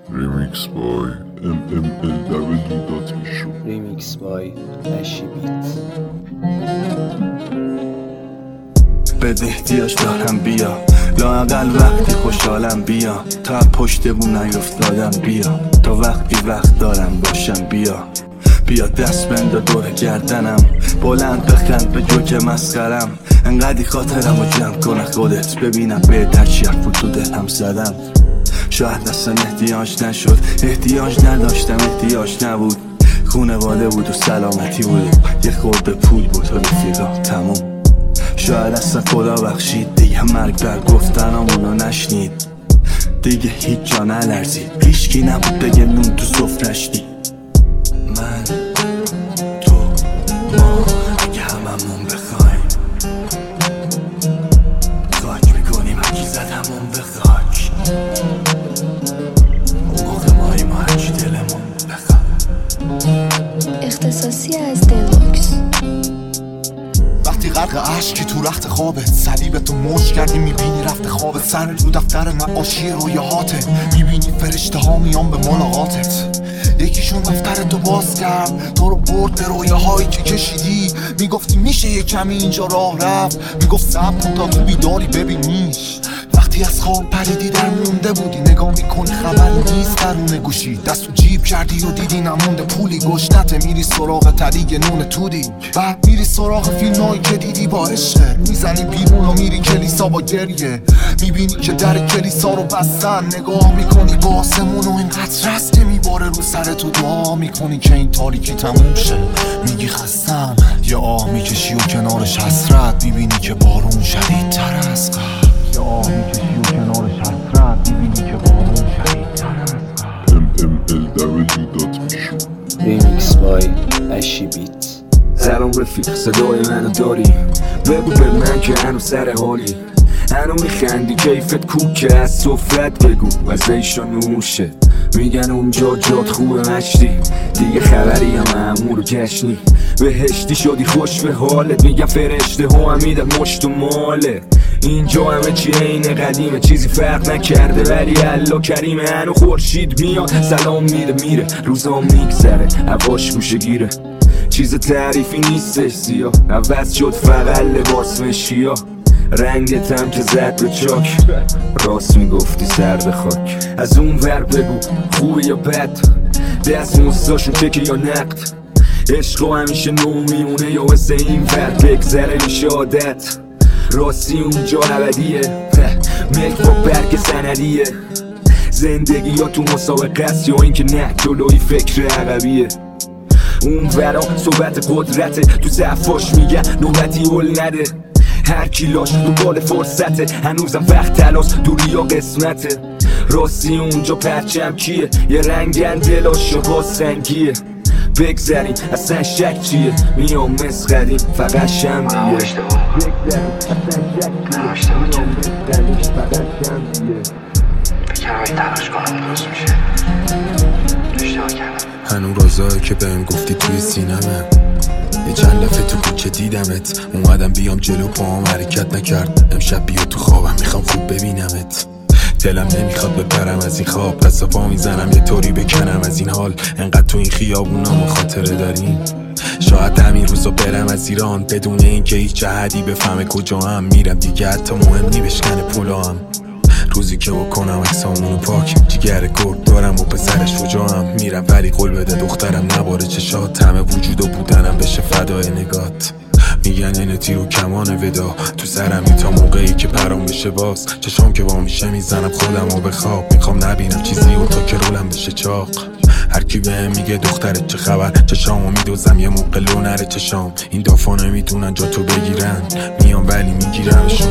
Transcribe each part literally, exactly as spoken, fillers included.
Remix by ام ام ال دبلیو دات ایشو. Remix by اشی بیت. بده احتیاج دارم بیا، لااقل وقتی خوشحالم بیا، تا پشت بون نیفتادم بیا، تا وقتی وقت دارم باشم بیا. بیا دست بنده دور گردنم، بلند بخند به جوک مسخرم، انقدی خاطرم رو جمع کنه خودت، ببینم بهتر چی حرف تو دلم زدم. شاید اصلا احتیاج نشد، احتیاج نداشتم، احتیاج نبود، خونواده بود و سلامتی بود، یه خورده پول بود و رفیقا تموم. شاید اصلا خدا بخشید، دیگه مرگ بر گفتنامونو نشنید، دیگه هیچ جا نلرزید، هیچکی نبود بگه نون تو سفرش دید. من تو ما اگه هممون بخوایم خاک میکنیم، هرکی زد همون به خاک، اون موقع ماییم و هرچی دلمون بخواد. اختصاصی از دلوکس. وقتی غرق عشقی تو رخت خوابت، صلیبتو موج کردی میبینی رفت خوابت، سر رو دفتر نقاشی رویاهاته، میبینی فرشته ها میان به ملاقاتت، یکیشون دفترتو باز کرد، تو رو برد به رویاهایی که کشیدی، میگفتی میشه یه کمی اینجا راه رفت، میگفت صبر کن تا تو بیداری ببینیش. وقتی از خواب پریدی در مونده بودی، نگاه میکنی خبر نیست درون گوشی، دستو جیب کردی و دیدی نمونده پولی، گشنته میری سراغ تریگ نون تودی، بعد میری سراغ فیلمایی که دیدی با عشقه، میزنی بیرون و میری کلیسا با گریه، میبینی که در کلیسا رو بستن، نگاه میکنی با آسمون و اینقدر رسته میباره رو سرتو، دعا میکنی که این تاریکی تموم شه، میگی خستم، یه آه میکشی و کنارش حسرت، میبینی که بارون شدیدتر از قبل، یه آه میکشی و کنارش حسرت، میبینی که بارون شدیدتر از قبل. ام ام ال دبلیو دات ایشو. Remix by اشی بیت. سلام رفیق، صدای منو داری؟ بگو به من که هنو سر حالی، هنو میخندی کیفت کوکه، از صفرت بگو وزیشو نوشه، میگن اونجا جات خوبه مشتی، دیگه خبری هم امور جشنی، بهشتی شدی خوش به حالت، میگن فرشته ها هم میدن مشت و ماله، اینجا همه چی عین قدیمه، چیزی فرق نکرده ولی الله کریمه، هنو خورشید میاد سلام میده میره، روزا میگذره هواش گوشه گیره، چیز تعریفی نیستش سیاه، عوض شد فقط لباس مشیا، رنگتم که زد به چاک، راست میگفتی سر به خاک، از اون ور بگو خوبه یا بد، دست مستاشون چکه یا نقد، عشق همیشه نو میمونه یا واسه این ور بگذره میشه عادت، راستی اونجا ابدیه، ملک با برگ سندیه، زندگی یا تو مسابقه است یا اینکه نه جلوی فکر عقبیه، اون ورا صحبت قدرته، تو صفاش میگن نوبتی هل نده، هر کی لاش تو بال فرصته، هنوزم وقت تلاس دوری یا قسمته، راستی اونجا پرچم کیه، یه رنگن دلاشو با سنگیه، بگذریم اصلا شک چیه، میام مثل قدیم فقط شمدیه، بگذریم اصلا شک چیه، میام مثل قدیم فقط شمدیه، بکرم این تلاش کنم درست میشه، اشتباه کردم. هنو رازایی که بهم گفتی توی سینمه، یه چند دفعه تو کوچه دیدمت، اومدم بیام جلو پاهم حرکت نکرد، امشب بیا تو خوابم میخوام خوب ببینمت، دلم نمیخواد بپرم از این خواب، دست و پا میزنم یه طوری بکنم از این حال، انقدر تو این خیابونا ما خاطره داریم، شاید همین روزا برم از ایران بدون اینکه هیچ جهدی بفهمه کجا هم میرم، دیگه حتی مهم نی بشکنه پلام، روزی که بکنم اکسامونو پاک، جیگر گرد دارم و پسرش شجاعم، میرم ولی قول بده دخترم نباره چشات، همه وجود و بودنم بشه فدای نگات، میگن این تیر و کمان ودا تو سرمی تا موقعی که پرام بشه باز، چشام که با میشه میزنم خودم و به خواب، میخوام نبینم چیزی و تا که رولم بشه چاق، هر کی بهم میگه دخترت چه خبر، چشامو میدوزم یه موقع لو نره چشام، این دافا نمیتونن جا تو بگیرن، میام ولی میگیرمشون،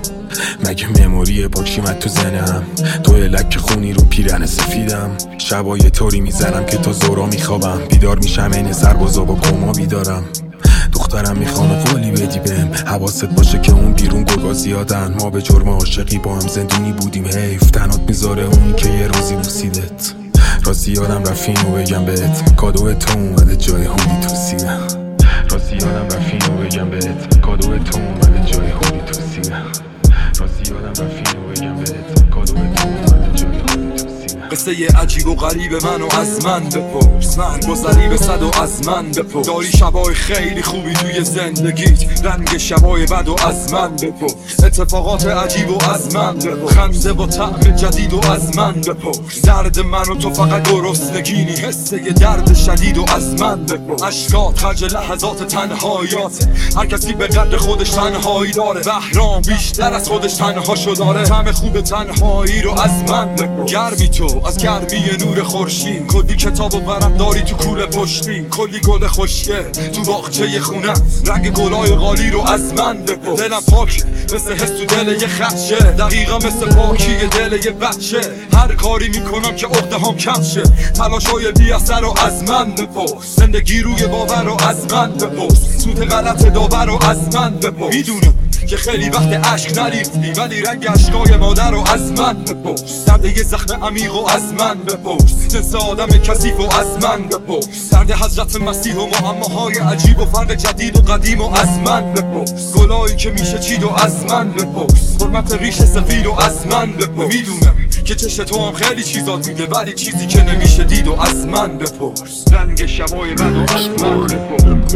مگه مموری پاکشیمت تو زنم، توی لک خونی رو پیرن سفیدم، شبا یه طوری میزنم که تا زورا میخوابم، بیدار میشم این سربازا با کما بیدارم، دخترم میخوام قولی بدی بهم، حواست باشه که اون بیرون گرگا زیادن، ما به جرم عاشقی با هم زندونی بودیم، حیف تنات میذاره اونی که یه روزی بوسیدت، راستی یادم رفینو بگم بهت، کادو تو اومده جای هودی تو سینه، راستی یادم رفینو بگم بهت، کادو تو اومده جای هودی تو سینه، راستی یادم رفینو بگم بهت، کادو تو اومده جای هودی تو سینه. قصه عجیب و غریب منو از من بپرس، من گذری به صد و از من بپرس. داری شبای خیلی خوبی توی زندگیت، رنگ شبای بد و از من بپرس. اتفاقات عجیب و از من بپرس، خنده با طعم جدید و از من بپرس. درد منو تو فقط گرسنگینی، حسه درد شدید و از من بپرس. اشکات خرج لحظات تنهاییات، هر کسی به قدر خودش تنهایی داره. بهرام بیشتر از خودش تنهاشو داره، طعم خوب تنهایی رو از من بپرس. گرمی تو از گرمی نور خورشید، کلی کتاب و ورق داری تو کوله پشتین، کلی گل خوشگل تو باغچه خونه، رنگ گلای غالی رو از من بپرس. دلم پاکه مثل حس تو دل یه خدشه، دقیقا مثل پاکی دل یه بچه. هر کاری میکنم که عقده هم کم شه، تلاشای بی اثر رو از من بپرس. زندگی روی باور رو از من بپرس، سوت غلط داور رو از من بپرس. میدونم که خیلی وقت عشق نریختی، ولی رنگ عشقای مادر رو از من بپرس. درد یه زخم عمیق و از من بپرس، جنس آدم کثیف و از من بپرس. درد حضرت مسیح و معماهای عجیب و فرق جدید و قدیم و از من بپرس. گلایی که میشه چید و از من بپرس، حرمت ریش سفید و از من بپرس. میدونم که چشم تو هم خیلی چیزات میده، ولی چیزی که نمیشه دید و از من بپرس. رنگ شبای بد و از من بپرس،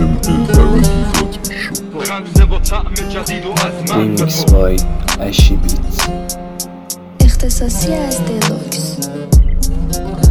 خنده با طعم جدید و از من ریمیکس بپرس. بای اشی بیت. اختصاصی از دلوکس.